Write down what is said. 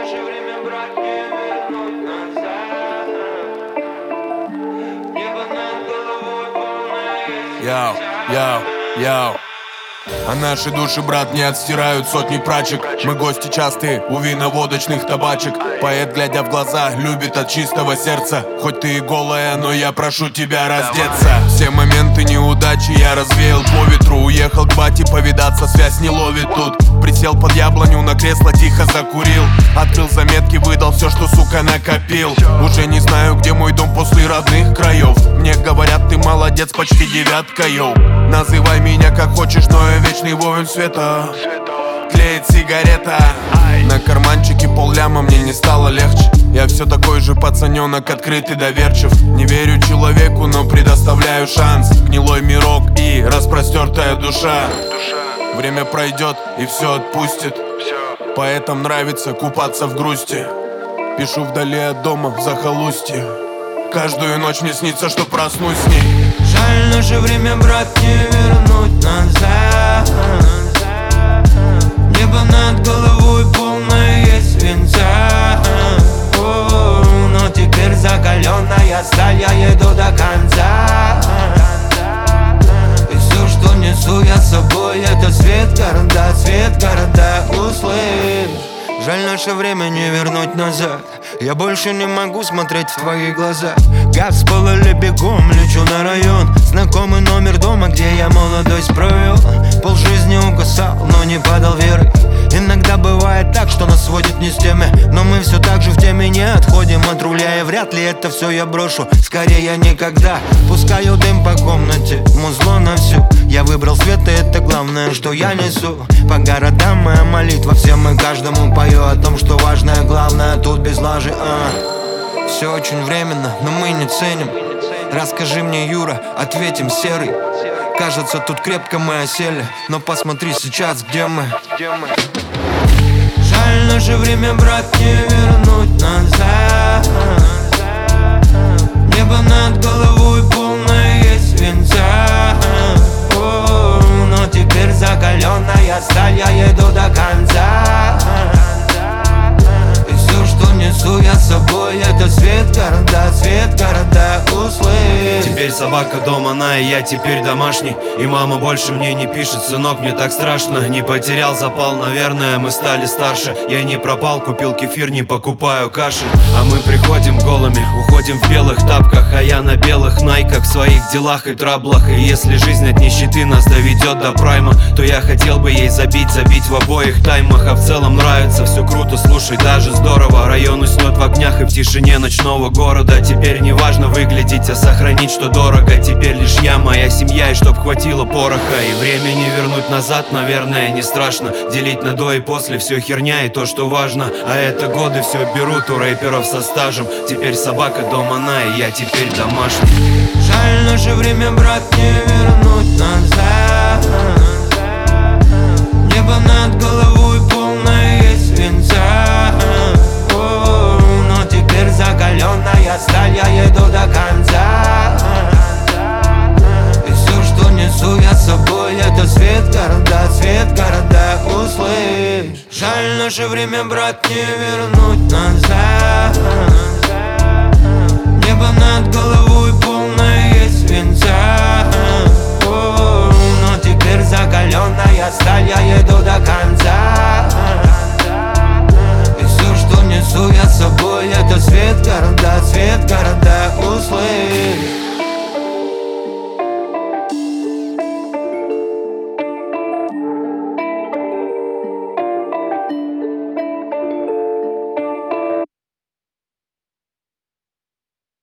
наше время, брат, не вернуть назад. Небо над головой полное Йоу. А наши души, брат, не отстирают сотни прачек. Мы гости частые у виноводочных табачек. Поэт, глядя в глаза, любит от чистого сердца. Хоть ты и голая, но я прошу тебя раздеться. Все моменты неудачи я развеял по ветру. Уехал к бате повидаться, связь не ловит тут. Присел под яблоню на кресло, тихо закурил. Открыл заметки, выдал все, что, сука, накопил. Уже не знаю, где мой дом после родных краев. Мне говорят, ты молодец, почти девятка, йоу. Называй меня как хочешь, но я вечный воин света. Тлеет сигарета. На карманчике полляма, мне не стало легче. Я все такой же пацаненок, открытый, доверчив. Не верю человеку, но предоставляю шанс. Гнилой мирок и распростертая душа. Время пройдет и все отпустит. Поэтам нравится купаться в грусти. Пишу вдали от дома, в захолустье. Каждую ночь мне снится, что проснусь с ней. Жаль, наше время, брат, не вернуть назад. Небо над головой полное свинца. Но теперь закаленная сталь, я еду до конца. И все, что несу я с собой, это свет города, услышь. Жаль, наше время не вернуть назад. Я больше не могу смотреть в твои глаза. Газ полыли, бегом лечу на район. Знакомый номер дома, где я молодость провел. Полжизни угасал, но не падал верой. Иногда бывает так, что нас сводит не с теми. Но мы все так же в теме не отходим от руля. И вряд ли это все я брошу, скорее я никогда. Пускаю дым по комнате, музло на всю. Я выбрал свет, и это главное, что я несу. По городам моя молитва, всем и каждому пою о том, что важное, главное, тут без лажи. Все очень временно, но мы не ценим. Расскажи мне, Юра, ответим, Серый. Кажется, тут крепко мы осели, но посмотри сейчас, где мы. Жаль, наше время, брат, не вернуть назад. Небо над головой полное свинца. Но теперь закаленная сталь, я еду до конца. И все, что несу я с собой, это свет города, услышь. Теперь собака дома, она и я теперь домашний. И мама больше мне не пишет, сынок, мне так страшно. Не потерял запал, наверное, мы стали старше. Я не пропал, купил кефир, не покупаю каши. А мы приходим голыми, уходим в белых тапках. А я на белых найках, в своих делах и траблах. И если жизнь от нищеты нас доведет до прайма, то я хотел бы ей забить в обоих таймах. А в целом нравится, все круто, слушай, даже здорово. Район уснет в огнях и в тишине ночного города. Теперь не важно выглядеть, а сохранить, что дорого. Теперь лишь я, моя семья, и чтоб хватило пороха. И время не вернуть назад, наверное, не страшно. Делить на до и после, все херня и то, что важно. А это годы все берут у рэперов со стажем. Теперь собака дома, она и я теперь домашний. Жаль, наше время, брат, не вернуть назад. Небо над головой полное свинца. Но теперь закаленная сталь, я еду до конца. И все, что несу я с собой, это свет города, услышь. Жаль, наше время, брат, не вернуть назад. Небо над головой полное свинца. Но теперь закаленная сталь, я еду до конца.